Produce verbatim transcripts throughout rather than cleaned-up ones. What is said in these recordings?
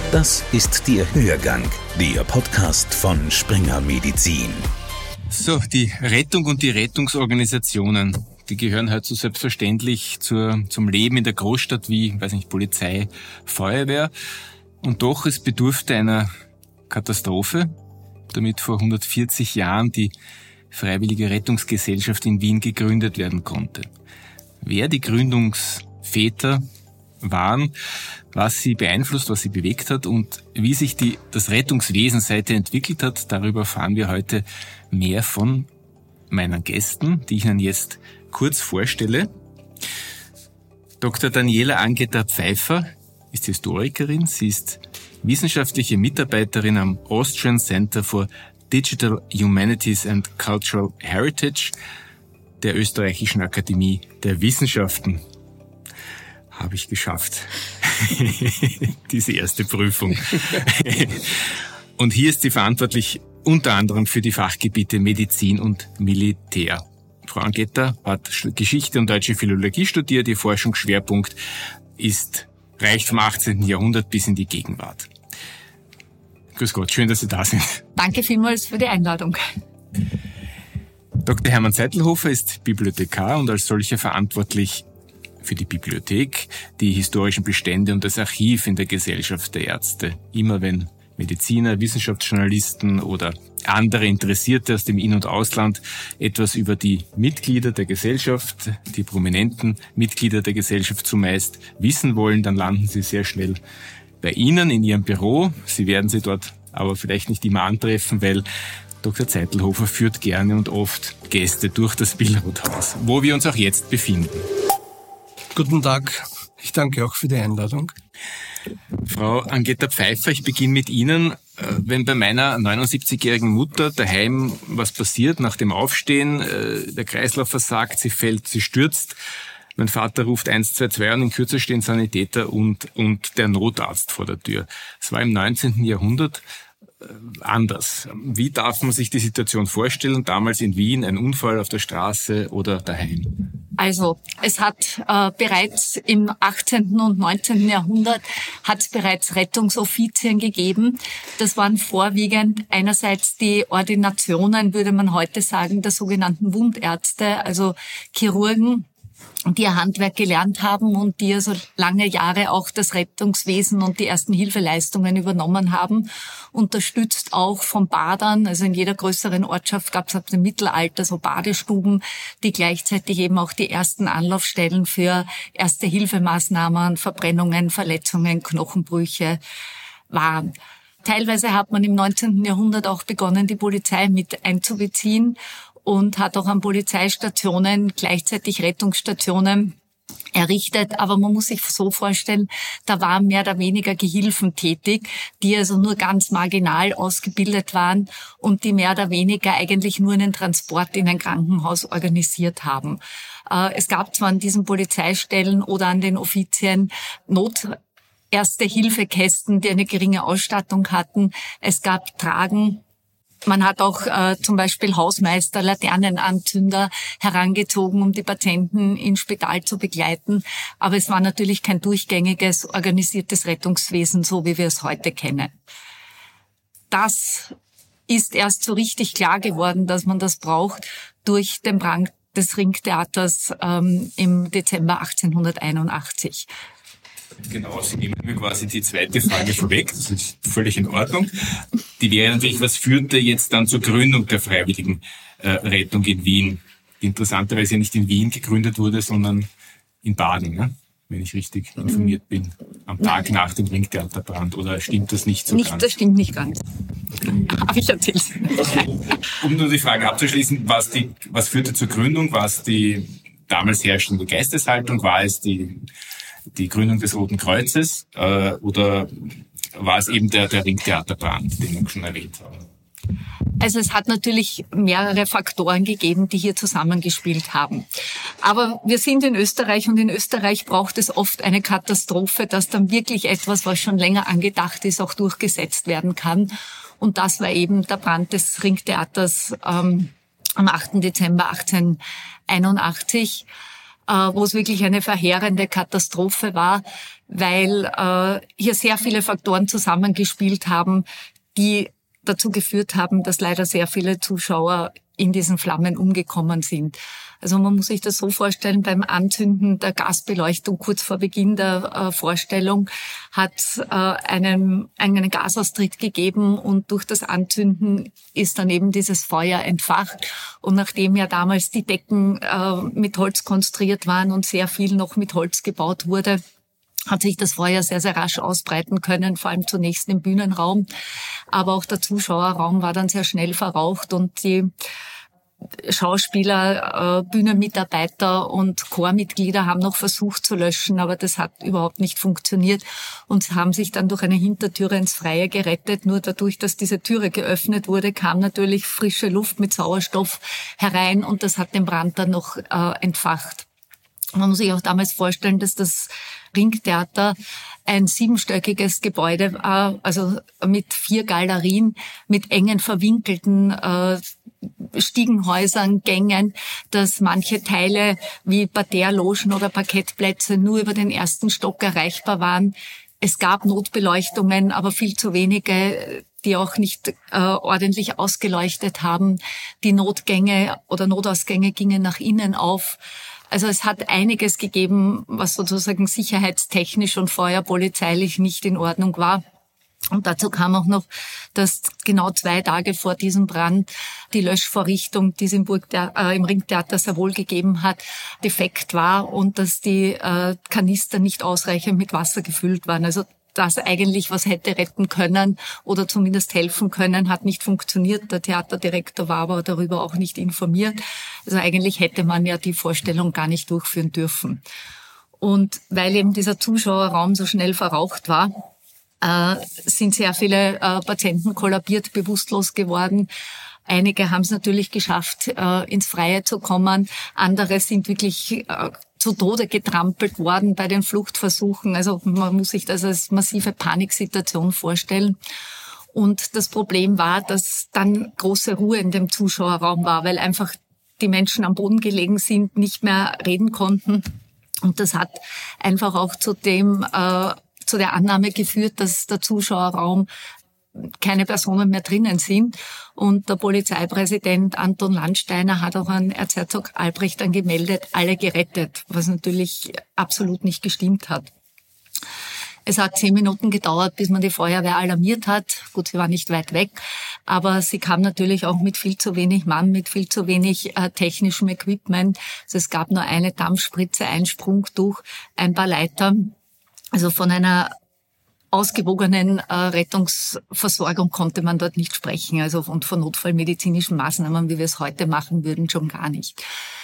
Das ist der Hörgang, der Podcast von Springer Medizin. So, die Rettung und die Rettungsorganisationen, die gehören halt so selbstverständlich zur, zum Leben in der Großstadt wie, weiß nicht, Polizei, Feuerwehr. Und doch, es bedurfte einer Katastrophe, damit vor hundertvierzig Jahren die Freiwillige Rettungsgesellschaft in Wien gegründet werden konnte. Wer die Gründungsväter waren, was sie beeinflusst, was sie bewegt hat und wie sich die, das Rettungswesen seither entwickelt hat, darüber erfahren wir heute mehr von meinen Gästen, die ich Ihnen jetzt kurz vorstelle. Doktor Daniela Angeta-Pfeiffer ist Historikerin. Sie ist wissenschaftliche Mitarbeiterin am Austrian Center for Digital Humanities and Cultural Heritage der Österreichischen Akademie der Wissenschaften. Habe ich geschafft. Diese erste Prüfung. Und hier ist sie verantwortlich unter anderem für die Fachgebiete Medizin und Militär. Frau Angeta hat Geschichte und Deutsche Philologie studiert. Ihr Forschungsschwerpunkt ist, reicht vom achtzehnten Jahrhundert bis in die Gegenwart. Grüß Gott, schön, dass Sie da sind. Danke vielmals für die Einladung. Doktor Hermann Seitelhofer ist Bibliothekar und als solcher verantwortlich für die Bibliothek, die historischen Bestände und das Archiv in der Gesellschaft der Ärzte. Immer wenn Mediziner, Wissenschaftsjournalisten oder andere Interessierte aus dem In- und Ausland etwas über die Mitglieder der Gesellschaft, die prominenten Mitglieder der Gesellschaft zumeist wissen wollen, dann landen sie sehr schnell bei Ihnen in Ihrem Büro. Sie werden sie dort aber vielleicht nicht immer antreffen, weil Doktor Seitelhofer führt gerne und oft Gäste durch das Billroth-Haus, wo wir uns auch jetzt befinden. Guten Tag, ich danke auch für die Einladung. Frau Angeta-Pfeiffer, ich beginne mit Ihnen. Wenn bei meiner neunundsiebzigjährigen Mutter daheim was passiert nach dem Aufstehen, der Kreislauf versagt, sie fällt, sie stürzt, mein Vater ruft eins zwei zwei und in Kürze stehen Sanitäter und, und der Notarzt vor der Tür. Es war im neunzehnten Jahrhundert anders. Wie darf man sich die Situation vorstellen, damals in Wien, ein Unfall auf der Straße oder daheim? Also es hat äh, bereits im achtzehnten und neunzehnten Jahrhundert hat es bereits Rettungsoffizien gegeben. Das waren vorwiegend einerseits die Ordinationen, würde man heute sagen, der sogenannten Wundärzte, also Chirurgen, die ihr Handwerk gelernt haben und die ja so lange Jahre auch das Rettungswesen und die ersten Hilfeleistungen übernommen haben, unterstützt auch von Badern. Also in jeder größeren Ortschaft gab es ab dem Mittelalter so Badestuben, die gleichzeitig eben auch die ersten Anlaufstellen für Erste-Hilfemaßnahmen, Verbrennungen, Verletzungen, Knochenbrüche waren. Teilweise hat man im neunzehnten Jahrhundert auch begonnen, die Polizei mit einzubeziehen und hat auch an Polizeistationen gleichzeitig Rettungsstationen errichtet. Aber man muss sich so vorstellen, da waren mehr oder weniger Gehilfen tätig, die also nur ganz marginal ausgebildet waren und die mehr oder weniger eigentlich nur einen Transport in ein Krankenhaus organisiert haben. Es gab zwar an diesen Polizeistellen oder an den Offizien Not Erste-Hilfe-Kästen, die eine geringe Ausstattung hatten. Es gab Tragen. Man hat auch äh, zum Beispiel Hausmeister, Laternenanzünder herangezogen, um die Patienten ins Spital zu begleiten. Aber es war natürlich kein durchgängiges, organisiertes Rettungswesen, so wie wir es heute kennen. Das ist erst so richtig klar geworden, dass man das braucht, durch den Brand des Ringtheaters ähm, im Dezember achtzehnhunderteinundachtzig. Genau, Sie nehmen mir quasi die zweite Frage vorweg. Das ist völlig in Ordnung. Die wäre natürlich, was führte jetzt dann zur Gründung der Freiwilligen äh, Rettung in Wien? Die interessanterweise nicht in Wien gegründet wurde, sondern in Baden, ne? Wenn ich richtig informiert bin, am Tag nach dem Ringtheaterbrand. Oder stimmt das nicht so nicht, ganz? Das stimmt nicht ganz. Habe ich erzählt. Um nur die Frage abzuschließen, was, die, was führte zur Gründung? War es die damals herrschende Geisteshaltung? War es die die Gründung des Roten Kreuzes äh, oder war es eben der, der Ringtheaterbrand, den wir schon erwähnt haben? Also es hat natürlich mehrere Faktoren gegeben, die hier zusammengespielt haben. Aber wir sind in Österreich und in Österreich braucht es oft eine Katastrophe, dass dann wirklich etwas, was schon länger angedacht ist, auch durchgesetzt werden kann. Und das war eben der Brand des Ringtheaters ähm, am achten Dezember achtzehnhunderteinundachtzig. äh, wo es wirklich eine verheerende Katastrophe war, weil äh, hier sehr viele Faktoren zusammengespielt haben, die dazu geführt haben, dass leider sehr viele Zuschauer in diesen Flammen umgekommen sind. Also man muss sich das so vorstellen, beim Anzünden der Gasbeleuchtung kurz vor Beginn der äh, Vorstellung hat äh, einen, einen Gasaustritt gegeben und durch das Anzünden ist dann eben dieses Feuer entfacht. Und nachdem ja damals die Decken äh, mit Holz konstruiert waren und sehr viel noch mit Holz gebaut wurde, hat sich das Feuer sehr, sehr rasch ausbreiten können, vor allem zunächst im Bühnenraum. Aber auch der Zuschauerraum war dann sehr schnell verraucht und die Schauspieler, äh, Bühnenmitarbeiter und Chormitglieder haben noch versucht zu löschen, aber das hat überhaupt nicht funktioniert und haben sich dann durch eine Hintertüre ins Freie gerettet. Nur dadurch, dass diese Türe geöffnet wurde, kam natürlich frische Luft mit Sauerstoff herein und das hat den Brand dann noch äh, entfacht. Man muss sich auch damals vorstellen, dass das Ringtheater ein siebenstöckiges Gebäude war, also mit vier Galerien, mit engen verwinkelten äh, Stiegenhäusern, Gängen, dass manche Teile wie Parterrelogen oder Parkettplätze nur über den ersten Stock erreichbar waren. Es gab Notbeleuchtungen, aber viel zu wenige, die auch nicht äh, ordentlich ausgeleuchtet haben. Die Notgänge oder Notausgänge gingen nach innen auf. Also es hat einiges gegeben, was sozusagen sicherheitstechnisch und feuerpolizeilich nicht in Ordnung war. Und dazu kam auch noch, dass genau zwei Tage vor diesem Brand die Löschvorrichtung, die es im, Burgthea- äh, im Ringtheater sehr wohl gegeben hat, defekt war und dass die äh, Kanister nicht ausreichend mit Wasser gefüllt waren. Also das eigentlich, was hätte retten können oder zumindest helfen können, hat nicht funktioniert. Der Theaterdirektor war aber darüber auch nicht informiert. Also eigentlich hätte man ja die Vorstellung gar nicht durchführen dürfen. Und weil eben dieser Zuschauerraum so schnell verraucht war, äh, sind sehr viele äh, Patienten kollabiert, bewusstlos geworden. Einige haben es natürlich geschafft, äh, ins Freie zu kommen. Andere sind wirklich äh, zu Tode getrampelt worden bei den Fluchtversuchen. Also man muss sich das als massive Paniksituation vorstellen. Und das Problem war, dass dann große Ruhe in dem Zuschauerraum war, weil einfach die Menschen am Boden gelegen sind, nicht mehr reden konnten. Und das hat einfach auch zu dem, äh, zu der Annahme geführt, dass der Zuschauerraum keine Personen mehr drinnen sind. Und der Polizeipräsident Anton Landsteiner hat auch an Erzherzog Albrecht dann gemeldet, alle gerettet, was natürlich absolut nicht gestimmt hat. Es hat zehn Minuten gedauert, bis man die Feuerwehr alarmiert hat. Gut, sie war nicht weit weg, aber sie kam natürlich auch mit viel zu wenig Mann, mit viel zu wenig äh, technischem Equipment. Also es gab nur eine Dampfspritze, ein Sprungtuch, ein paar Leiter. Also von einer ausgewogenen äh, Rettungsversorgung konnte man dort nicht sprechen. Also und von notfallmedizinischen Maßnahmen, wie wir es heute machen würden, schon gar nicht.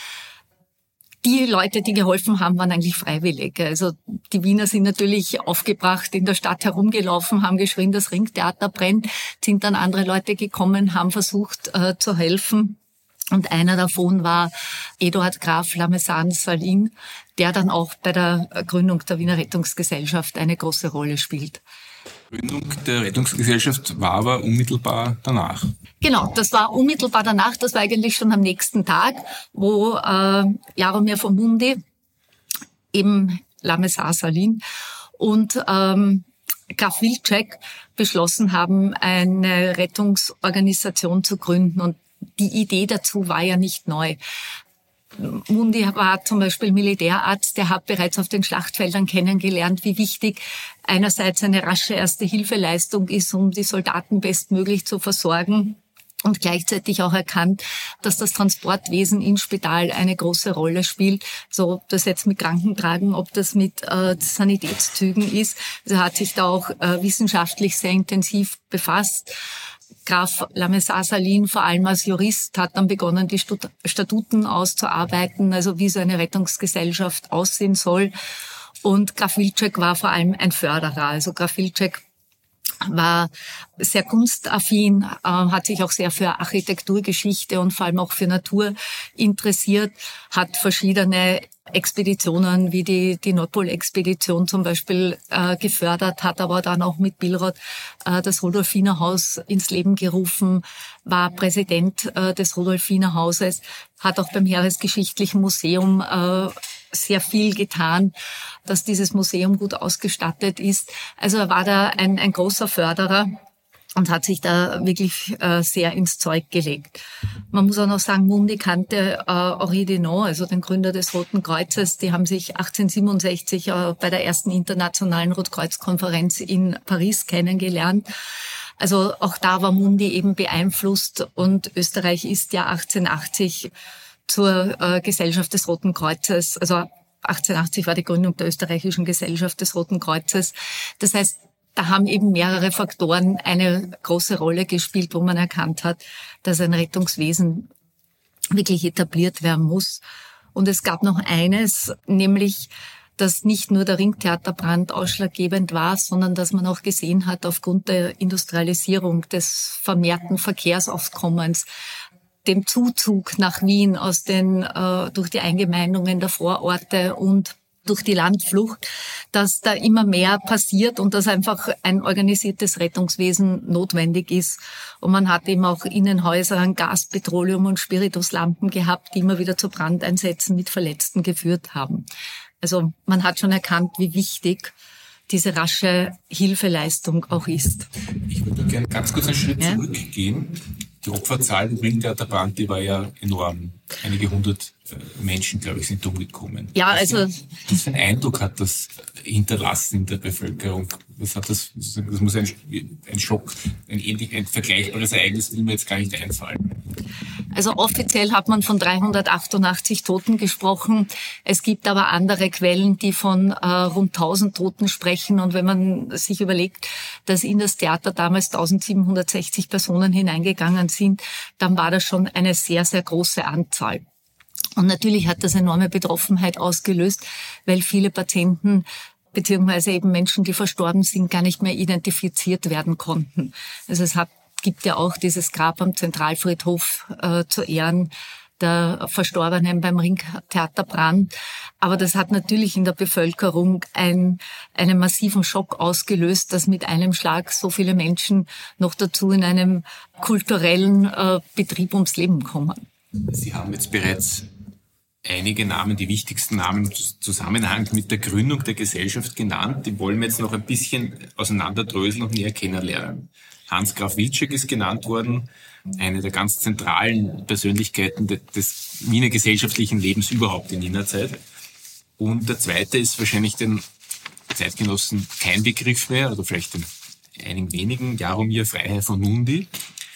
Die Leute, die geholfen haben, waren eigentlich freiwillig. Also die Wiener sind natürlich aufgebracht in der Stadt herumgelaufen, haben geschrien, das Ringtheater brennt, sind dann andere Leute gekommen, haben versucht äh, zu helfen. Und einer davon war Eduard Graf Lamesan-Salin, der dann auch bei der Gründung der Wiener Rettungsgesellschaft eine große Rolle spielt. Die Gründung der Rettungsgesellschaft war aber unmittelbar danach. Genau, das war unmittelbar danach, das war eigentlich schon am nächsten Tag, wo äh, Jaromir von Mundi, eben Lamesan-Salin und ähm, Graf Wilczek beschlossen haben, eine Rettungsorganisation zu gründen. Und die Idee dazu war ja nicht neu. Mundi war zum Beispiel Militärarzt, der hat bereits auf den Schlachtfeldern kennengelernt, wie wichtig einerseits eine rasche Erste-Hilfe-Leistung ist, um die Soldaten bestmöglich zu versorgen. Und gleichzeitig auch erkannt, dass das Transportwesen im Spital eine große Rolle spielt. So, ob das jetzt mit Krankentragen, ob das mit äh, Sanitätszügen ist. Also hat sich da auch äh, wissenschaftlich sehr intensiv befasst. Graf Lamesan-Salin, vor allem als Jurist, hat dann begonnen, die Statuten auszuarbeiten, also wie so eine Rettungsgesellschaft aussehen soll. Und Graf Wilczek war vor allem ein Förderer. Also Graf Wilczek war sehr kunstaffin, äh, hat sich auch sehr für Architekturgeschichte und vor allem auch für Natur interessiert, hat verschiedene Expeditionen wie die, die Nordpol-Expedition zum Beispiel äh, gefördert, hat aber dann auch mit Billroth äh, das Rudolfinerhaus ins Leben gerufen, war Präsident äh, des Rudolfinerhauses, hat auch beim Heeresgeschichtlichen Museum äh, sehr viel getan, dass dieses Museum gut ausgestattet ist. Also er war da ein, ein großer Förderer und hat sich da wirklich äh, sehr ins Zeug gelegt. Man muss auch noch sagen, Mundi kannte äh, Henri Dunant, also den Gründer des Roten Kreuzes. Die haben sich achtzehnhundertsiebenundsechzig äh, bei der ersten internationalen Rotkreuzkonferenz in Paris kennengelernt. Also auch da war Mundi eben beeinflusst und Österreich ist ja achtzehnhundertachtzig zur äh, Gesellschaft des Roten Kreuzes, also achtzehnhundertachtzig war die Gründung der österreichischen Gesellschaft des Roten Kreuzes. Das heißt, da haben eben mehrere Faktoren eine große Rolle gespielt, wo man erkannt hat, dass ein Rettungswesen wirklich etabliert werden muss. Und es gab noch eines, nämlich, dass nicht nur der Ringtheaterbrand ausschlaggebend war, sondern dass man auch gesehen hat, aufgrund der Industrialisierung, des vermehrten Verkehrsaufkommens, dem Zuzug nach Wien aus den äh, durch die Eingemeindungen der Vororte und durch die Landflucht, dass da immer mehr passiert und dass einfach ein organisiertes Rettungswesen notwendig ist. Und man hat eben auch Innenhäuser, Gas-, Petroleum- und Spirituslampen gehabt, die immer wieder zu Brandeinsätzen mit Verletzten geführt haben. Also man hat schon erkannt, wie wichtig diese rasche Hilfeleistung auch ist. Ich würde gerne ganz kurz einen Schritt ja? zurückgehen. Die Opferzahl im Ringtheaterbrand, die war ja enorm. Einige hundert Menschen, glaube ich, sind umgekommen. Ja, also. Was für einen Eindruck hat das hinterlassen in der Bevölkerung? Was hat das, das muss ein, ein Schock, ein ähnlich, ein vergleichbares Ereignis will mir jetzt gar nicht einfallen. Also offiziell hat man von dreihundertachtundachtzig Toten gesprochen. Es gibt aber andere Quellen, die von äh, rund tausend Toten sprechen. Und wenn man sich überlegt, dass in das Theater damals eintausendsiebenhundertsechzig Personen hineingegangen sind, dann war das schon eine sehr, sehr große Anzahl. Und natürlich hat das enorme Betroffenheit ausgelöst, weil viele Patienten beziehungsweise eben Menschen, die verstorben sind, gar nicht mehr identifiziert werden konnten. Also es hat, gibt ja auch dieses Grab am Zentralfriedhof äh, zu Ehren der Verstorbenen beim Ringtheaterbrand. Aber das hat natürlich in der Bevölkerung ein, einen massiven Schock ausgelöst, dass mit einem Schlag so viele Menschen noch dazu in einem kulturellen äh, Betrieb ums Leben kommen. Sie haben jetzt bereits einige Namen, die wichtigsten Namen im Zusammenhang mit der Gründung der Gesellschaft genannt. Die wollen wir jetzt noch ein bisschen auseinanderdröseln und näher kennenlernen. Hans Graf Wilczek ist genannt worden, eine der ganz zentralen Persönlichkeiten des Wiener gesellschaftlichen Lebens überhaupt in jener Zeit. Und der zweite ist wahrscheinlich den Zeitgenossen kein Begriff mehr, oder vielleicht den einigen wenigen, Jaromir Freiherr von Mundi.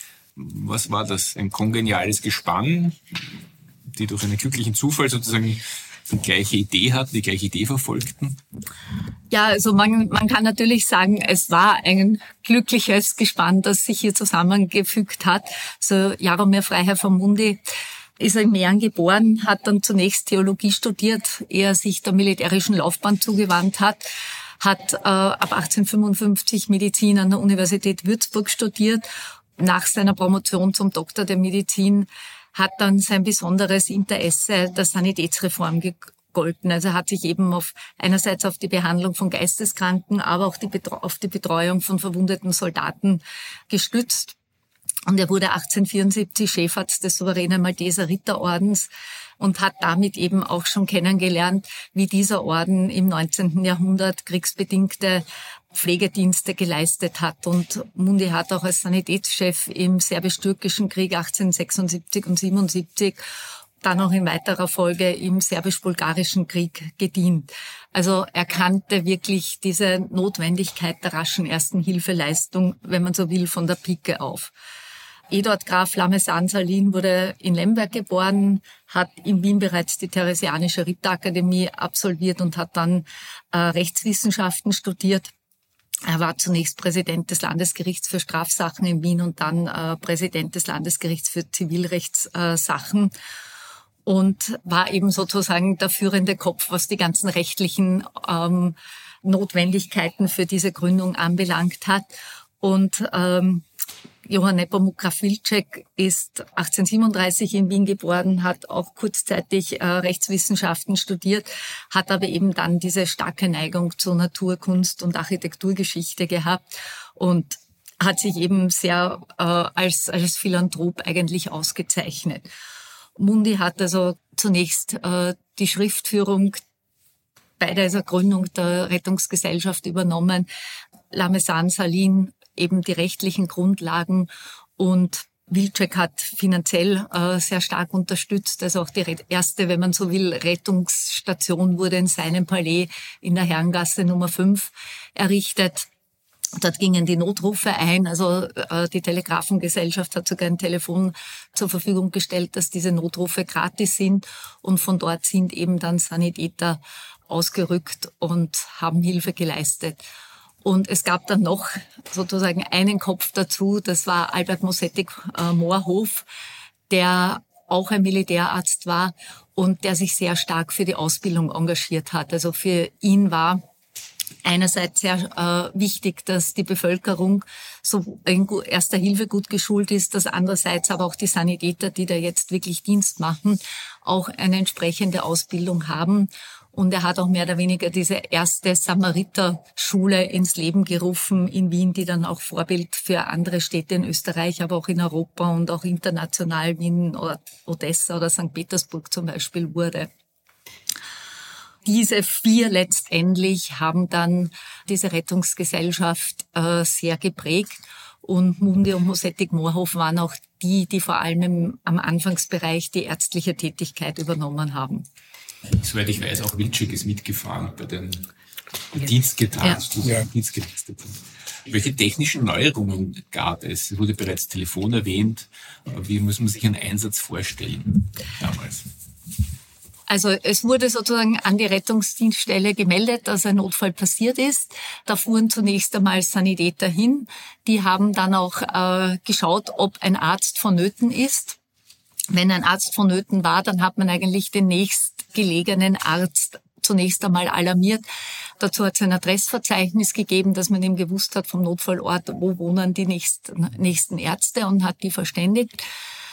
Was war das? Ein kongeniales Gespann, die durch einen glücklichen Zufall sozusagen die gleiche Idee hatten, die gleiche Idee verfolgten? Ja, also man, man kann natürlich sagen, es war ein glückliches Gespann, das sich hier zusammengefügt hat. So Jaromir Freiherr von Mundi ist in Mähren geboren, hat dann zunächst Theologie studiert, ehe er sich der militärischen Laufbahn zugewandt hat. Hat äh, ab achtzehnhundertfünfundfünfzig Medizin an der Universität Würzburg studiert. Nach seiner Promotion zum Doktor der Medizin hat dann sein besonderes Interesse der Sanitätsreform gegolten. Also er hat sich eben auf einerseits auf die Behandlung von Geisteskranken, aber auch die Betreu- auf die Betreuung von verwundeten Soldaten gestützt. Und er wurde achtzehnhundertvierundsiebzig Chefarzt des souveränen Malteser Ritterordens und hat damit eben auch schon kennengelernt, wie dieser Orden im neunzehnten Jahrhundert kriegsbedingte Pflegedienste geleistet hat. Und Mundi hat auch als Sanitätschef im Serbisch-Türkischen Krieg achtzehnhundertsechsundsiebzig und siebenundsiebzig, dann auch in weiterer Folge im Serbisch-Bulgarischen Krieg gedient. Also er kannte wirklich diese Notwendigkeit der raschen Ersten-Hilfeleistung, wenn man so will, von der Pike auf. Eduard Graf Lamesan-Salin wurde in Lemberg geboren, hat in Wien bereits die Theresianische Ritterakademie absolviert und hat dann äh, Rechtswissenschaften studiert. Er war zunächst Präsident des Landesgerichts für Strafsachen in Wien und dann äh, Präsident des Landesgerichts für Zivilrechtssachen äh, und war eben sozusagen der führende Kopf, was die ganzen rechtlichen ähm, Notwendigkeiten für diese Gründung anbelangt hat. Und ähm, Johann Nepomuk Graf Wilczek ist achtzehnhundertsiebenunddreißig in Wien geboren, hat auch kurzzeitig äh, Rechtswissenschaften studiert, hat aber eben dann diese starke Neigung zur Naturkunst und Architekturgeschichte gehabt und hat sich eben sehr äh, als, als Philanthrop eigentlich ausgezeichnet. Mundi hat also zunächst äh, die Schriftführung bei dieser Gründung der Rettungsgesellschaft übernommen. Lamesan, Salin eben die rechtlichen Grundlagen und Wilczek hat finanziell äh, sehr stark unterstützt. Also auch die erste, wenn man so will, Rettungsstation wurde in seinem Palais in der Herrengasse Nummer fünf errichtet. Dort gingen die Notrufe ein. Also äh, die Telegrafengesellschaft hat sogar ein Telefon zur Verfügung gestellt, dass diese Notrufe gratis sind. Und von dort sind eben dann Sanitäter ausgerückt und haben Hilfe geleistet. Und es gab dann noch sozusagen einen Kopf dazu, das war Albert Mosettig-Moorhof, der auch ein Militärarzt war und der sich sehr stark für die Ausbildung engagiert hat. Also für ihn war einerseits sehr äh, wichtig, dass die Bevölkerung so in erster Hilfe gut geschult ist, dass andererseits aber auch die Sanitäter, die da jetzt wirklich Dienst machen, auch eine entsprechende Ausbildung haben. Und er hat auch mehr oder weniger diese erste Samariter-Schule ins Leben gerufen in Wien, die dann auch Vorbild für andere Städte in Österreich, aber auch in Europa und auch international wie in Odessa oder Sankt Petersburg zum Beispiel wurde. Diese vier letztendlich haben dann diese Rettungsgesellschaft äh, sehr geprägt. Und Mundi und Mosettig-Moorhof waren auch die, die vor allem im, am Anfangsbereich die ärztliche Tätigkeit übernommen haben. Soweit ich weiß, auch Wilczek ist mitgefahren bei den ja. Dienstgetanzt, ja. Dienstgeleisteten. Welche technischen Neuerungen gab es? Es wurde bereits Telefon erwähnt. Wie muss man sich einen Einsatz vorstellen damals? Also es wurde sozusagen an die Rettungsdienststelle gemeldet, dass ein Notfall passiert ist. Da fuhren zunächst einmal Sanitäter hin. Die haben dann auch äh, geschaut, ob ein Arzt vonnöten ist. Wenn ein Arzt vonnöten war, dann hat man eigentlich den nächstgelegenen Arzt zunächst einmal alarmiert. Dazu hat es ein Adressverzeichnis gegeben, dass man eben gewusst hat vom Notfallort, wo wohnen die nächsten, nächsten Ärzte und hat die verständigt.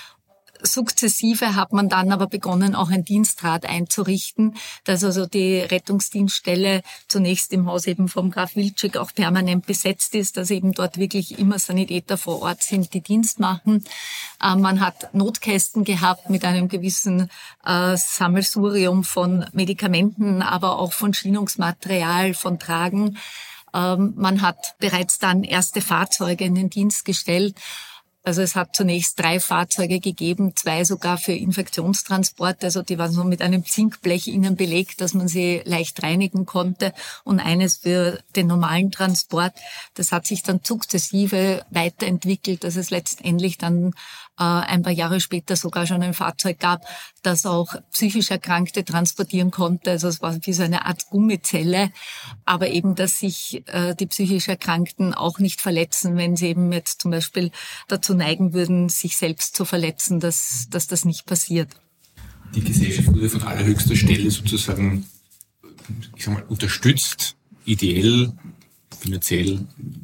Sukzessive hat man dann aber begonnen, auch ein Dienstrat einzurichten, dass also die Rettungsdienststelle zunächst im Haus eben vom Graf Wilczek auch permanent besetzt ist, dass eben dort wirklich immer Sanitäter vor Ort sind, die Dienst machen. Äh, man hat Notkästen gehabt mit einem gewissen äh, Sammelsurium von Medikamenten, aber auch von Schienungsmaterial, von Tragen. Ähm, man hat bereits dann erste Fahrzeuge in den Dienst gestellt. Also es hat zunächst drei Fahrzeuge gegeben, zwei sogar für Infektionstransport. Also die waren so mit einem Zinkblech innen belegt, dass man sie leicht reinigen konnte. Und eines für den normalen Transport. Das hat sich dann sukzessive weiterentwickelt, dass es letztendlich dann äh, ein paar Jahre später sogar schon ein Fahrzeug gab, das auch psychisch Erkrankte transportieren konnte. Also es war wie so eine Art Gummizelle. Aber eben, dass sich äh, die psychisch Erkrankten auch nicht verletzen, wenn sie eben jetzt zum Beispiel dazu neigen würden, sich selbst zu verletzen, dass, dass das nicht passiert. Die Gesellschaft wurde von allerhöchster Stelle sozusagen, ich sag mal, unterstützt, ideell, finanziell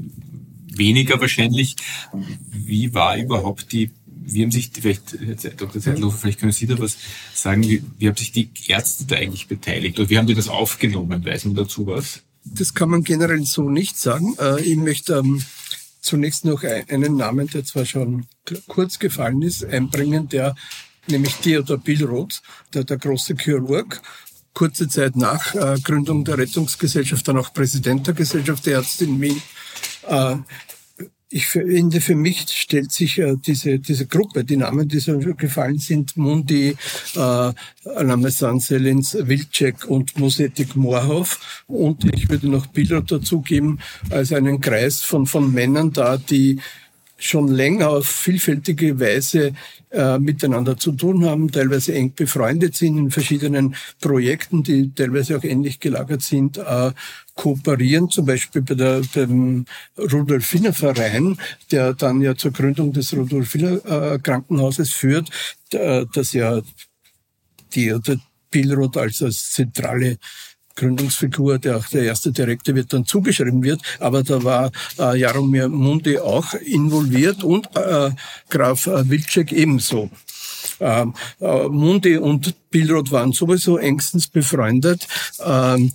weniger wahrscheinlich. Wie war überhaupt die, wie haben sich, vielleicht, Doktor Zeitlofer, vielleicht können Sie da was sagen, wie, wie haben sich die Ärzte da eigentlich beteiligt oder wie haben die das aufgenommen? Weiß man dazu was? Das kann man generell so nicht sagen. Ich möchte ähm zunächst noch einen Namen, der zwar schon kurz gefallen ist, einbringen, der nämlich Theodor Billroth, der, der große Chirurg, kurze Zeit nach äh, Gründung der Rettungsgesellschaft, dann auch Präsident der Gesellschaft der Ärzte in Wien. Äh, ich finde, für mich stellt sich äh, diese diese Gruppe, die Namen, die so gefallen sind, Mundi, äh, Lamesan, Selins, Wilczek und Mosettig-Moorhof, und ich würde noch Billroth dazugeben, als einen Kreis von von Männern da, die schon länger auf vielfältige Weise äh, miteinander zu tun haben, teilweise eng befreundet sind in verschiedenen Projekten, die teilweise auch ähnlich gelagert sind, äh, kooperieren, zum Beispiel bei der, dem Rudolfiner-Verein, der dann ja zur Gründung des Rudolfiner-Krankenhauses führt, der, das ja die, der Billroth als, als zentrale Gründungsfigur, der auch der erste Direktor wird, dann zugeschrieben wird. Aber da war äh, Jaromir Mundi auch involviert und äh, Graf äh, Wilczek ebenso. Ähm, äh, Mundi und Billroth waren sowieso engstens befreundet. Ähm,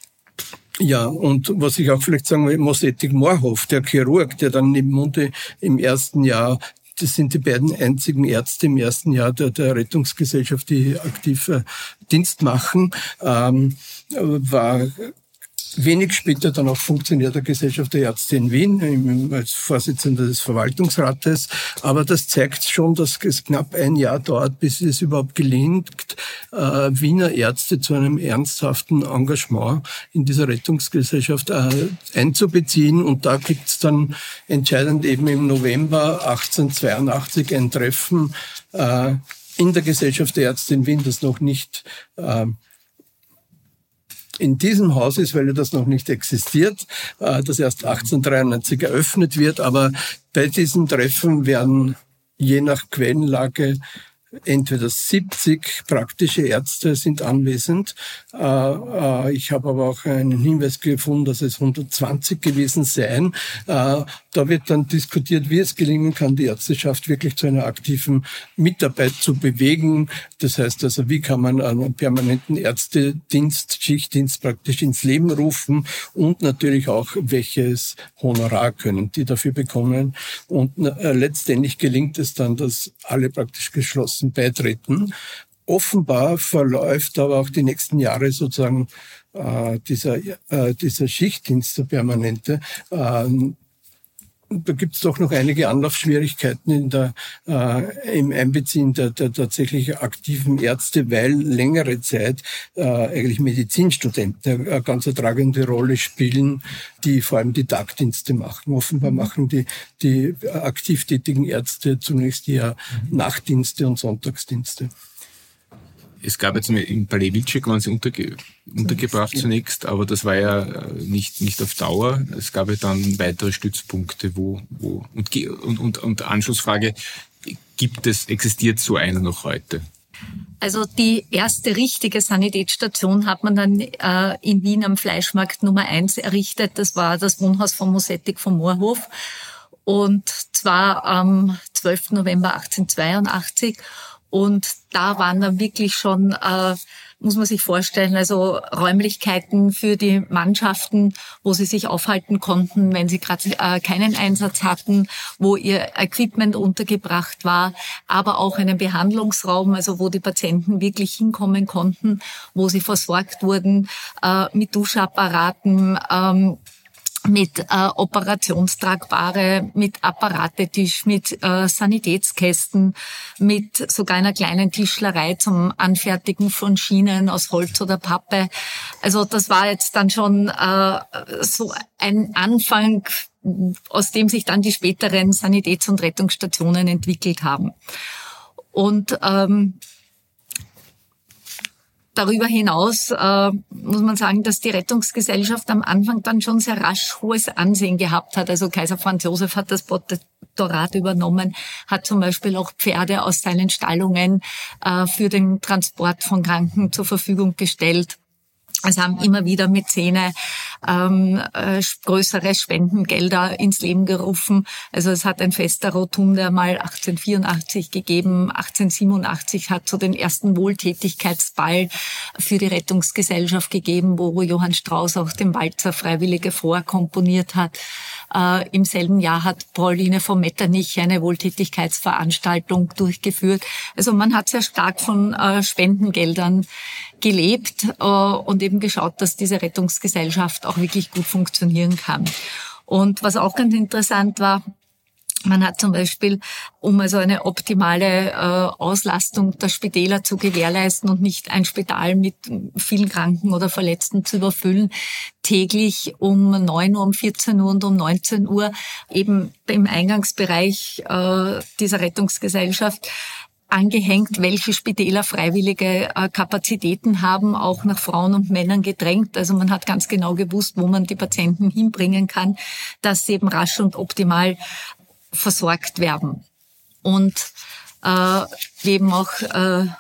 Ja, und was ich auch vielleicht sagen will, Mosettig-Moorhof, der Chirurg, der dann neben Mundi im ersten Jahr das sind die beiden einzigen Ärzte im ersten Jahr der, der Rettungsgesellschaft, die aktiv äh, Dienst machen, ähm, war wenig später dann auch Funktionär der Gesellschaft der Ärzte in Wien, als Vorsitzender des Verwaltungsrates. Aber das zeigt schon, dass es knapp ein Jahr dauert, bis es überhaupt gelingt, äh, Wiener Ärzte zu einem ernsthaften Engagement in dieser Rettungsgesellschaft äh, einzubeziehen. Und da gibt es dann entscheidend eben im November achtzehnhundertzweiundachtzig ein Treffen äh, in der Gesellschaft der Ärzte in Wien, das noch nicht äh, in diesem Haus ist, weil das noch nicht existiert, das erst achtzehnhundertdreiundneunzig eröffnet wird. Aber bei diesem Treffen werden je nach Quellenlage entweder siebzig praktische Ärzte sind anwesend. Ich habe aber auch einen Hinweis gefunden, dass es hundertzwanzig gewesen seien. Da wird dann diskutiert, wie es gelingen kann, die Ärzteschaft wirklich zu einer aktiven Mitarbeit zu bewegen. Das heißt also, wie kann man einen permanenten Ärztedienst, Schichtdienst praktisch ins Leben rufen und natürlich auch, welches Honorar können die dafür bekommen. Und letztendlich gelingt es dann, dass alle praktisch geschlossen beitreten. Offenbar verläuft aber auch die nächsten Jahre sozusagen äh, dieser, äh, dieser Schichtdienst, der permanente. Äh, da gibt es doch noch einige Anlaufschwierigkeiten in der, äh, im Einbeziehen der, der tatsächlich aktiven Ärzte, weil längere Zeit äh, eigentlich Medizinstudenten eine ganz tragende Rolle spielen, die vor allem die Tagdienste machen. Offenbar machen die, die aktiv tätigen Ärzte zunächst eher Nachtdienste und Sonntagsdienste. Es gab jetzt im Palais Wilczek, waren sie unterge- untergebracht ja. zunächst, aber das war ja nicht, nicht auf Dauer. Es gab ja dann weitere Stützpunkte, wo, wo, und, und, und, und Anschlussfrage, gibt es, existiert so einer noch heute? Also die erste richtige Sanitätsstation hat man dann äh, in Wien am Fleischmarkt Nummer eins errichtet. Das war das Wohnhaus von Mosettig vom Moorhof. Und zwar am zwölften November achtzehnhundertzweiundachtzig. Und da waren dann wirklich schon, äh, muss man sich vorstellen, also Räumlichkeiten für die Mannschaften, wo sie sich aufhalten konnten, wenn sie gerade äh, keinen Einsatz hatten, wo ihr Equipment untergebracht war, aber auch einen Behandlungsraum, also wo die Patienten wirklich hinkommen konnten, wo sie versorgt wurden äh, mit Duschapparaten, ähm, mit äh, Operationstragbare, mit Apparatetisch, mit äh, Sanitätskästen, mit sogar einer kleinen Tischlerei zum Anfertigen von Schienen aus Holz oder Pappe. Also das war jetzt dann schon äh, so ein Anfang, aus dem sich dann die späteren Sanitäts- und Rettungsstationen entwickelt haben. Und ähm, darüber hinaus äh, muss man sagen, dass die Rettungsgesellschaft am Anfang dann schon sehr rasch hohes Ansehen gehabt hat. Also Kaiser Franz Josef hat das Protektorat übernommen, hat zum Beispiel auch Pferde aus seinen Stallungen äh, für den Transport von Kranken zur Verfügung gestellt. Es haben immer wieder Mäzene ähm, äh, größere Spendengelder ins Leben gerufen. Also es hat ein Fest der Rotunde mal achtzehnhundertvierundachtzig gegeben. achtzehnhundertsiebenundachtzig hat so den ersten Wohltätigkeitsball für die Rettungsgesellschaft gegeben, wo Johann Strauss auch den Walzer Freiwillige vorkomponiert hat. Äh, Im selben Jahr hat Pauline von Metternich eine Wohltätigkeitsveranstaltung durchgeführt. Also man hat sehr stark von äh, Spendengeldern gelebt äh, und eben geschaut, dass diese Rettungsgesellschaft auch wirklich gut funktionieren kann. Und was auch ganz interessant war, man hat zum Beispiel, um also eine optimale äh, Auslastung der Spitäler zu gewährleisten und nicht ein Spital mit vielen Kranken oder Verletzten zu überfüllen, täglich um neun Uhr, um vierzehn Uhr und um neunzehn Uhr eben im Eingangsbereich äh, dieser Rettungsgesellschaft angehängt, welche Spitäler freiwillige äh, Kapazitäten haben, auch nach Frauen und Männern gedrängt. Also man hat ganz genau gewusst, wo man die Patienten hinbringen kann, dass sie eben rasch und optimal versorgt werden. Und äh, eben auch äh,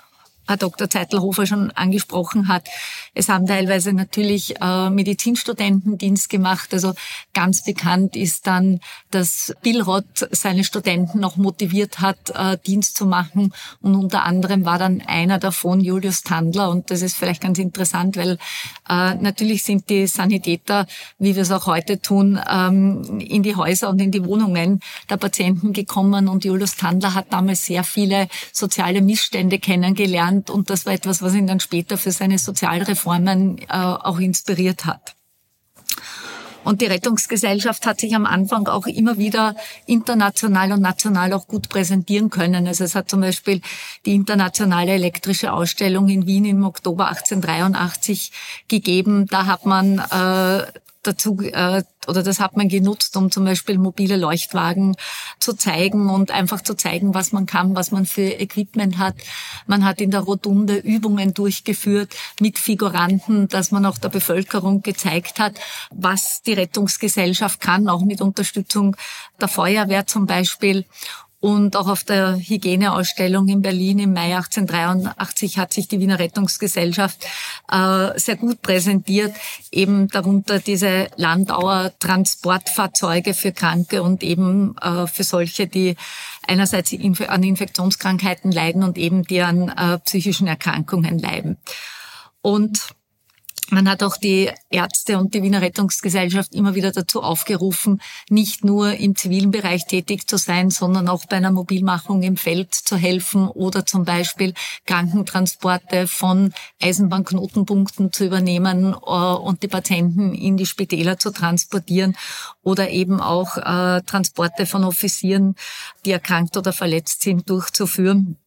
Herr Doktor Zeitelhofer schon angesprochen hat. Es haben teilweise natürlich äh, Medizinstudenten Dienst gemacht. Also ganz bekannt ist dann, dass Billroth seine Studenten noch motiviert hat, äh, Dienst zu machen. Und unter anderem war dann einer davon Julius Tandler. Und das ist vielleicht ganz interessant, weil äh, natürlich sind die Sanitäter, wie wir es auch heute tun, ähm, in die Häuser und in die Wohnungen der Patienten gekommen. Und Julius Tandler hat damals sehr viele soziale Missstände kennengelernt. Und das war etwas, was ihn dann später für seine Sozialreformen äh, auch inspiriert hat. Und die Rettungsgesellschaft hat sich am Anfang auch immer wieder international und national auch gut präsentieren können. Also es hat zum Beispiel die internationale elektrische Ausstellung in Wien im Oktober achtzehnhundertdreiundachtzig gegeben. Da hat man äh, dazu äh, oder das hat man genutzt, um zum Beispiel mobile Leuchtwagen zu zeigen und einfach zu zeigen, was man kann, was man für Equipment hat. Man hat in der Rotunde Übungen durchgeführt mit Figuranten, dass man auch der Bevölkerung gezeigt hat, was die Rettungsgesellschaft kann, auch mit Unterstützung der Feuerwehr zum Beispiel. Und auch auf der Hygieneausstellung in Berlin im Mai achtzehnhundertdreiundachtzig hat sich die Wiener Rettungsgesellschaft äh, sehr gut präsentiert. Eben darunter diese Landauer Transportfahrzeuge für Kranke und eben äh, für solche, die einerseits an Infektionskrankheiten leiden und eben die an äh, psychischen Erkrankungen leiden. Und man hat auch die Ärzte und die Wiener Rettungsgesellschaft immer wieder dazu aufgerufen, nicht nur im zivilen Bereich tätig zu sein, sondern auch bei einer Mobilmachung im Feld zu helfen oder zum Beispiel Krankentransporte von Eisenbahnknotenpunkten zu übernehmen und die Patienten in die Spitäler zu transportieren oder eben auch äh, Transporte von Offizieren, die erkrankt oder verletzt sind, durchzuführen.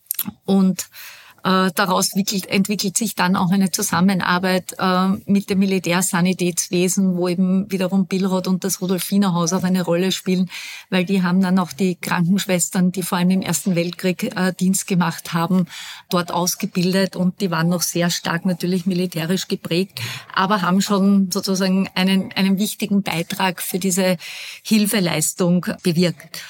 Und Äh, daraus entwickelt, entwickelt sich dann auch eine Zusammenarbeit äh, mit dem Militärsanitätswesen, wo eben wiederum Billroth und das Rudolfinerhaus auch eine Rolle spielen, weil die haben dann auch die Krankenschwestern, die vor allem im Ersten Weltkrieg äh, Dienst gemacht haben, dort ausgebildet und die waren noch sehr stark natürlich militärisch geprägt, aber haben schon sozusagen einen, einen wichtigen Beitrag für diese Hilfeleistung bewirkt.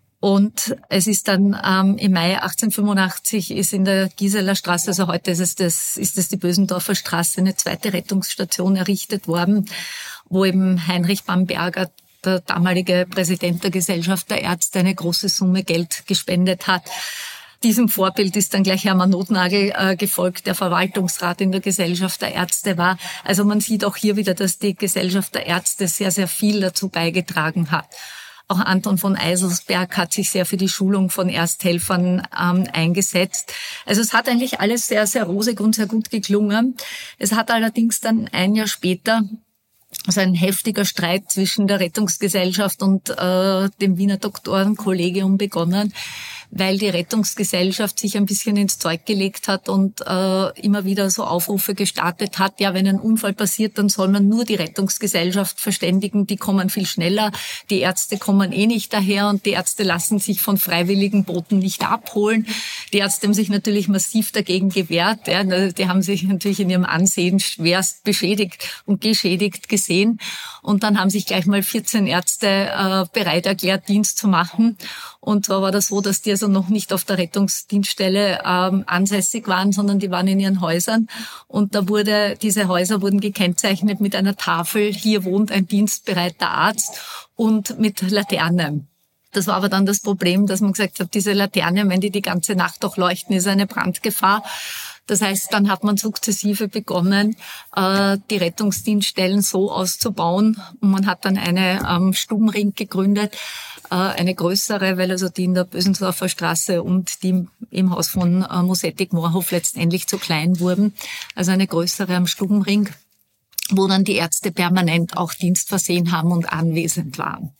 Und es ist dann ähm, im Mai achtzehnhundertfünfundachtzig ist in der Gieseler Straße, also heute ist es das, ist es die Bösendorfer Straße, eine zweite Rettungsstation errichtet worden, wo eben Heinrich Bamberger, der damalige Präsident der Gesellschaft der Ärzte, eine große Summe Geld gespendet hat. Diesem Vorbild ist dann gleich Hermann Nothnagel äh, gefolgt, der Verwaltungsrat in der Gesellschaft der Ärzte war. Also man sieht auch hier wieder, dass die Gesellschaft der Ärzte sehr, sehr viel dazu beigetragen hat. Auch Anton von Eiselsberg hat sich sehr für die Schulung von Ersthelfern ähm, eingesetzt. Also es hat eigentlich alles sehr, sehr rosig und sehr gut geklungen. Es hat allerdings dann ein Jahr später also ein heftiger Streit zwischen der Rettungsgesellschaft und äh, dem Wiener Doktorenkollegium begonnen, weil die Rettungsgesellschaft sich ein bisschen ins Zeug gelegt hat und äh, immer wieder so Aufrufe gestartet hat, ja, wenn ein Unfall passiert, dann soll man nur die Rettungsgesellschaft verständigen, die kommen viel schneller, die Ärzte kommen eh nicht daher und die Ärzte lassen sich von freiwilligen Booten nicht abholen. Die Ärzte haben sich natürlich massiv dagegen gewehrt, ja, die haben sich natürlich in ihrem Ansehen schwerst beschädigt und geschädigt gesehen und dann haben sich gleich mal vierzehn Ärzte äh, bereit erklärt, Dienst zu machen. Und zwar war das so, dass die also noch nicht auf der Rettungsdienststelle ähm, ansässig waren, sondern die waren in ihren Häusern. Und da wurde, diese Häuser wurden gekennzeichnet mit einer Tafel, hier wohnt ein dienstbereiter Arzt und mit Laternen. Das war aber dann das Problem, dass man gesagt hat, diese Laternen, wenn die die ganze Nacht auch leuchten, ist eine Brandgefahr. Das heißt, dann hat man sukzessive begonnen, äh, die Rettungsdienststellen so auszubauen. Und man hat dann eine ähm, Stubenring gegründet, äh, eine größere, weil also die in der Bösendorfer Straße und die im Haus von äh, Mosettig-Moorhof letztendlich zu klein wurden. Also eine größere am Stubenring, wo dann die Ärzte permanent auch Dienst versehen haben und anwesend waren.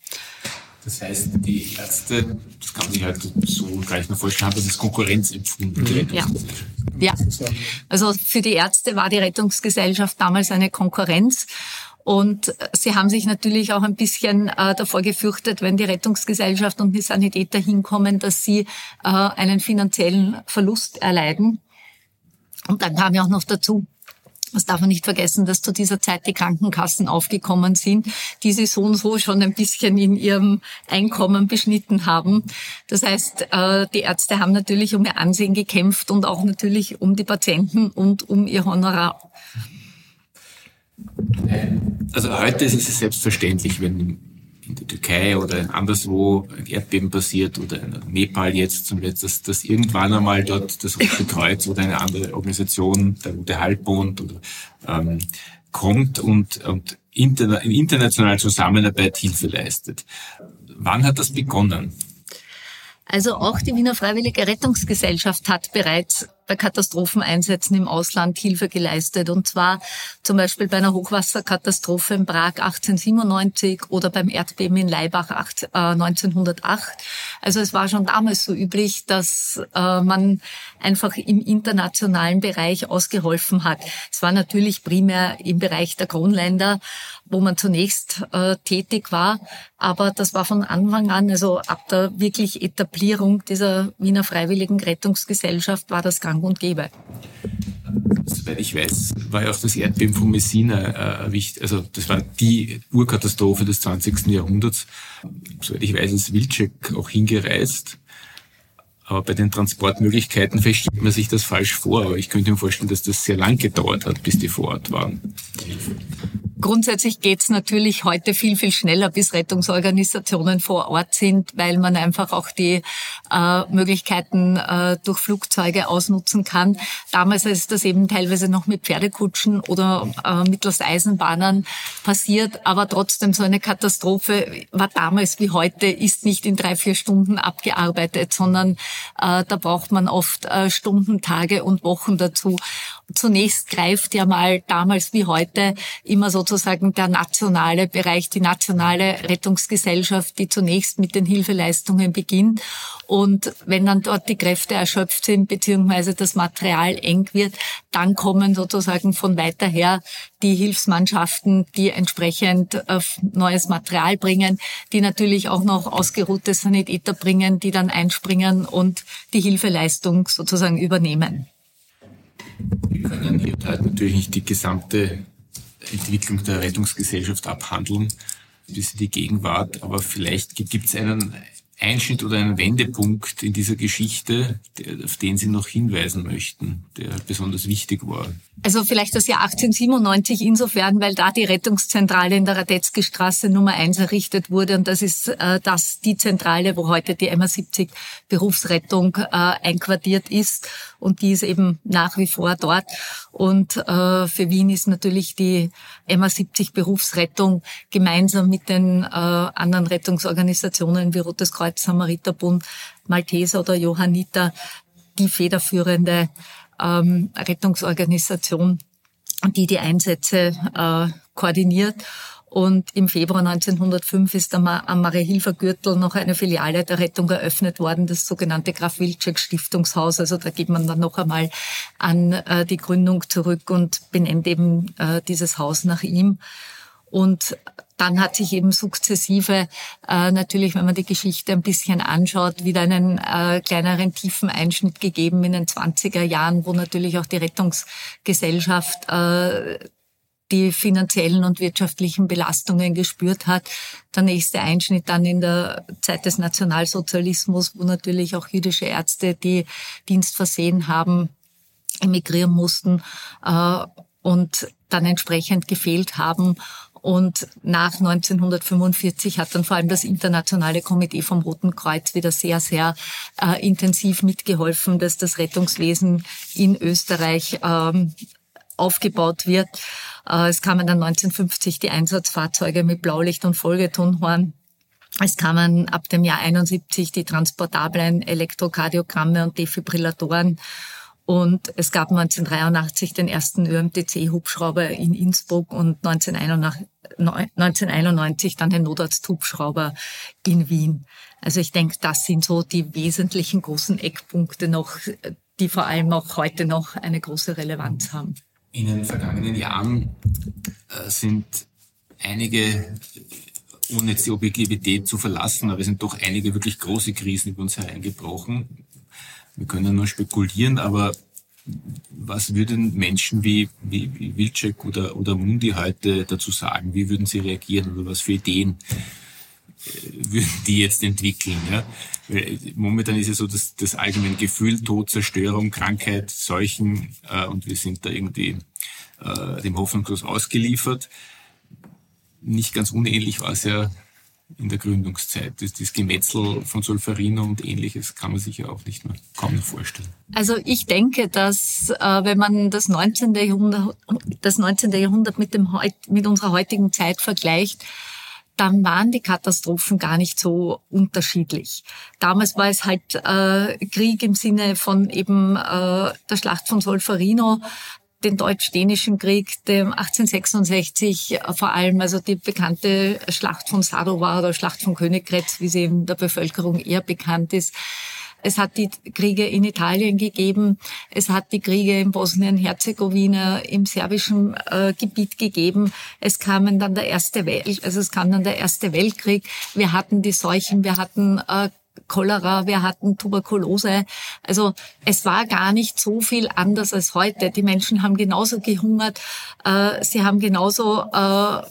Das heißt, die Ärzte, das kann man sich halt so gleich mal vorstellen, haben das als Konkurrenz empfunden. Die ja. ja, also für die Ärzte war die Rettungsgesellschaft damals eine Konkurrenz. Und sie haben sich natürlich auch ein bisschen äh, davor gefürchtet, wenn die Rettungsgesellschaft und die Sanitäter hinkommen, dass sie äh, einen finanziellen Verlust erleiden. Und dann kam ja auch noch dazu, Das darf man nicht vergessen, dass zu dieser Zeit die Krankenkassen aufgekommen sind, die sie so und so schon ein bisschen in ihrem Einkommen beschnitten haben. Das heißt, die Ärzte haben natürlich um ihr Ansehen gekämpft und auch natürlich um die Patienten und um ihr Honorar. Also heute ist es selbstverständlich, wenn in der Türkei oder anderswo ein Erdbeben passiert oder in Nepal jetzt zum letzten, dass, dass irgendwann einmal dort das Rote Kreuz oder eine andere Organisation, der Rote Halbbund oder, ähm, kommt und, und interna, in internationaler Zusammenarbeit Hilfe leistet. Wann hat das begonnen? Also auch die Wiener Freiwillige Rettungsgesellschaft hat bereits bei Katastropheneinsätzen im Ausland Hilfe geleistet. Und zwar zum Beispiel bei einer Hochwasserkatastrophe in Prag achtzehnhundertsiebenundneunzig oder beim Erdbeben in Laibach neunzehnhundertacht. Also es war schon damals so üblich, dass äh, man einfach im internationalen Bereich ausgeholfen hat. Es war natürlich primär im Bereich der Kronländer, wo man zunächst äh, tätig war. Aber das war von Anfang an, also ab der wirklich Etablierung dieser Wiener Freiwilligen Rettungsgesellschaft war das gang und gäbe. Soweit ich weiß, war ja auch das Erdbeben von Messina äh, wichtig. Also das war die Urkatastrophe des zwanzigsten Jahrhunderts. Soweit ich weiß, ist Wilczek auch hingereist. Aber bei den Transportmöglichkeiten stellt man sich das falsch vor. Aber ich könnte mir vorstellen, dass das sehr lang gedauert hat, bis die vor Ort waren. Grundsätzlich geht's natürlich heute viel, viel schneller, bis Rettungsorganisationen vor Ort sind, weil man einfach auch die äh, Möglichkeiten äh, durch Flugzeuge ausnutzen kann. Damals ist das eben teilweise noch mit Pferdekutschen oder äh, mittels Eisenbahnern passiert. Aber trotzdem, so eine Katastrophe war damals wie heute, ist nicht in drei, vier Stunden abgearbeitet, sondern äh, da braucht man oft äh, Stunden, Tage und Wochen dazu. Zunächst greift ja mal damals wie heute immer sozusagen der nationale Bereich, die nationale Rettungsgesellschaft, die zunächst mit den Hilfeleistungen beginnt. Und wenn dann dort die Kräfte erschöpft sind, beziehungsweise das Material eng wird, dann kommen sozusagen von weiter her die Hilfsmannschaften, die entsprechend äh, neues Material bringen, die natürlich auch noch ausgeruhte Sanitäter bringen, die dann einspringen und die Hilfeleistung sozusagen übernehmen. Wir können hier halt natürlich nicht die gesamte Entwicklung der Rettungsgesellschaft abhandeln, bis in die Gegenwart, aber vielleicht gibt es einen Einschnitt oder einen Wendepunkt in dieser Geschichte, auf den Sie noch hinweisen möchten, der besonders wichtig war. Also vielleicht das Jahr achtzehnhundertsiebenundneunzig insofern, weil da die Rettungszentrale in der Radetzky-Straße Nummer eins errichtet wurde und das ist äh, das die Zentrale, wo heute die M A siebzig Berufsrettung äh, einquartiert ist und die ist eben nach wie vor dort. Und äh, für Wien ist natürlich die M A siebzig Berufsrettung gemeinsam mit den äh, anderen Rettungsorganisationen wie Rotes Kreuz, Samariterbund, Malteser oder Johanniter die federführende ähm, Rettungsorganisation, die die Einsätze äh, koordiniert. Und im Februar neunzehnhundertfünf ist am, am Marie-Hilfer-Gürtel noch eine Filiale der Rettung eröffnet worden, das sogenannte Graf Wilczek Stiftungshaus. Also da geht man dann noch einmal an äh, die Gründung zurück und benennt eben äh, dieses Haus nach ihm. Und dann hat sich eben sukzessive, äh, natürlich, wenn man die Geschichte ein bisschen anschaut, wieder einen äh, kleineren tiefen Einschnitt gegeben in den zwanziger Jahren, wo natürlich auch die Rettungsgesellschaft äh, die finanziellen und wirtschaftlichen Belastungen gespürt hat. Der nächste Einschnitt dann in der Zeit des Nationalsozialismus, wo natürlich auch jüdische Ärzte, die Dienst versehen haben, emigrieren mussten äh, und dann entsprechend gefehlt haben. Und nach neunzehnhundertfünfundvierzig hat dann vor allem das Internationale Komitee vom Roten Kreuz wieder sehr, sehr äh, intensiv mitgeholfen, dass das Rettungswesen in Österreich ähm, aufgebaut wird. Äh, es kamen dann neunzehnhundertfünfzig die Einsatzfahrzeuge mit Blaulicht und Folgetonhorn. Es kamen ab dem Jahr einundsiebzig die transportablen Elektrokardiogramme und Defibrillatoren. Und es gab neunzehnhundertdreiundachtzig den ersten Ö M T C-Hubschrauber in Innsbruck und neunzehnhunderteinundneunzig dann den Notarzthubschrauber in Wien. Also ich denke, das sind so die wesentlichen großen Eckpunkte noch, die vor allem auch heute noch eine große Relevanz haben. In den vergangenen Jahren äh, sind einige, ohne jetzt die Objektivität zu verlassen, aber es sind doch einige wirklich große Krisen über uns hereingebrochen. Wir können nur spekulieren, aber was würden Menschen wie, wie, wie Wilczek oder, oder Mundi heute dazu sagen? Wie würden sie reagieren oder was für Ideen würden die jetzt entwickeln? Ja? Weil momentan ist ja so das, das allgemeine Gefühl, Tod, Zerstörung, Krankheit, Seuchen äh, und wir sind da irgendwie äh, dem hoffnungslos ausgeliefert. Nicht ganz unähnlich war es ja in der Gründungszeit. Das, das Gemetzel von Solferino und Ähnliches kann man sich ja auch nicht mehr kaum noch vorstellen. Also ich denke, dass äh, wenn man das neunzehnte. Jahrhundert, das neunzehnte. Jahrhundert mit dem mit unserer heutigen Zeit vergleicht, dann waren die Katastrophen gar nicht so unterschiedlich. Damals war es halt äh, Krieg im Sinne von eben äh, der Schlacht von Solferino, den Deutsch-Dänischen Krieg, dem achtzehnhundertsechsundsechzig vor allem, also die bekannte Schlacht von Sadowa oder Schlacht von Königgrätz, wie sie in der Bevölkerung eher bekannt ist. Es hat die Kriege in Italien gegeben, es hat die Kriege in Bosnien-Herzegowina, im serbischen äh, Gebiet gegeben. Es kam dann der erste Welt, also es kam dann der erste Weltkrieg. Wir hatten die Seuchen, wir hatten äh, Cholera, wir hatten Tuberkulose. Also es war gar nicht so viel anders als heute. Die Menschen haben genauso gehungert, äh, sie haben genauso äh,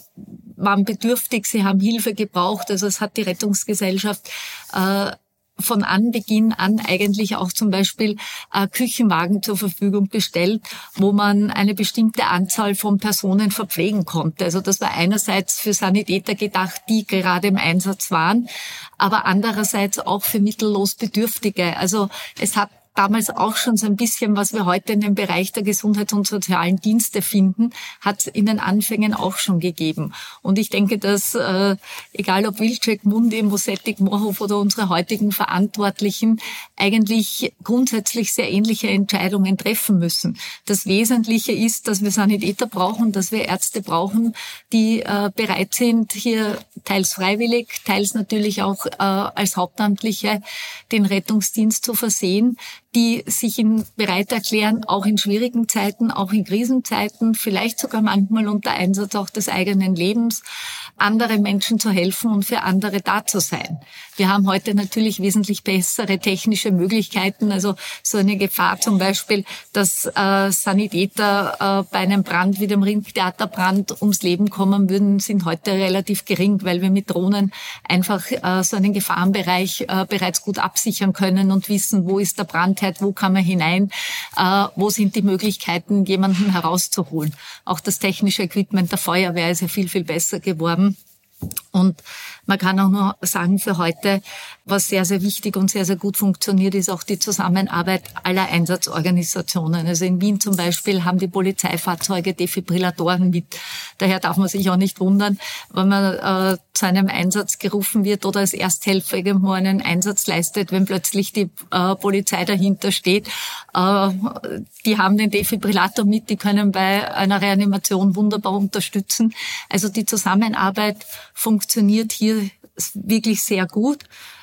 waren bedürftig, sie haben Hilfe gebraucht. Also es hat die Rettungsgesellschaft äh, von Anbeginn an eigentlich auch zum Beispiel äh, Küchenwagen zur Verfügung gestellt, wo man eine bestimmte Anzahl von Personen verpflegen konnte. Also das war einerseits für Sanitäter gedacht, die gerade im Einsatz waren, aber andererseits auch für mittellos Bedürftige. Also es hat damals auch schon so ein bisschen, was wir heute in dem Bereich der Gesundheits- und sozialen Dienste finden, hat es in den Anfängen auch schon gegeben. Und ich denke, dass äh, egal ob Wilczek, Mundi, Mosettig, Moorhof oder unsere heutigen Verantwortlichen eigentlich grundsätzlich sehr ähnliche Entscheidungen treffen müssen. Das Wesentliche ist, dass wir Sanitäter brauchen, dass wir Ärzte brauchen, die äh, bereit sind, hier teils freiwillig, teils natürlich auch äh, als Hauptamtliche den Rettungsdienst zu versehen, die sich in bereit erklären, auch in schwierigen Zeiten, auch in Krisenzeiten, vielleicht sogar manchmal unter Einsatz auch des eigenen Lebens, anderen Menschen zu helfen und für andere da zu sein. Wir haben heute natürlich wesentlich bessere technische Möglichkeiten. Also so eine Gefahr zum Beispiel, dass äh, Sanitäter äh, bei einem Brand wie dem Ringtheaterbrand ums Leben kommen würden, sind heute relativ gering, weil wir mit Drohnen einfach äh, so einen Gefahrenbereich äh, bereits gut absichern können und wissen, wo ist der Brandherd, wo kann man hinein, äh, wo sind die Möglichkeiten, jemanden herauszuholen. Auch das technische Equipment der Feuerwehr ist ja viel, viel besser geworden. Und man kann auch nur sagen, für heute, was sehr, sehr wichtig und sehr, sehr gut funktioniert, ist auch die Zusammenarbeit aller Einsatzorganisationen. Also in Wien zum Beispiel haben die Polizeifahrzeuge Defibrillatoren mit. Daher darf man sich auch nicht wundern, wenn man äh, zu einem Einsatz gerufen wird oder als Ersthelfer irgendwo einen Einsatz leistet, wenn plötzlich die äh, Polizei dahinter steht. Äh, die haben den Defibrillator mit, die können bei einer Reanimation wunderbar unterstützen. Also die Zusammenarbeit funktioniert hier wirklich sehr gut.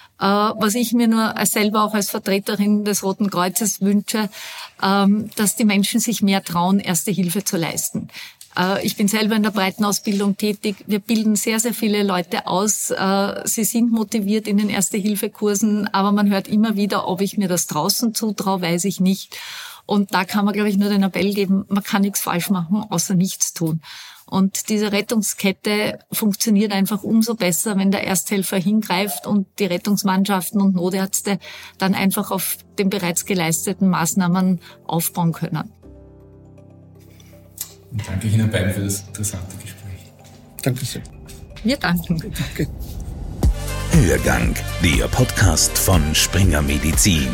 Was ich mir nur selber auch als Vertreterin des Roten Kreuzes wünsche, dass die Menschen sich mehr trauen, Erste Hilfe zu leisten. Ich bin selber in der Breitenausbildung tätig. Wir bilden sehr, sehr viele Leute aus. Sie sind motiviert in den Erste-Hilfe-Kursen, aber man hört immer wieder, ob ich mir das draußen zutraue, weiß ich nicht. Und da kann man, glaube ich, nur den Appell geben, man kann nichts falsch machen, außer nichts tun. Und diese Rettungskette funktioniert einfach umso besser, wenn der Ersthelfer hingreift und die Rettungsmannschaften und Notärzte dann einfach auf den bereits geleisteten Maßnahmen aufbauen können. Und danke Ihnen beiden für das interessante Gespräch. Danke sehr. Wir danken. Danke. Hörgang, der Podcast von Springer Medizin.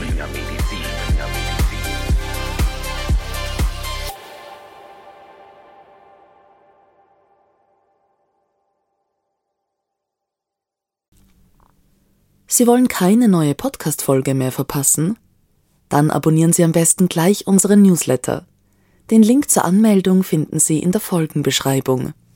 Sie wollen keine neue Podcast-Folge mehr verpassen? Dann abonnieren Sie am besten gleich unseren Newsletter. Den Link zur Anmeldung finden Sie in der Folgenbeschreibung.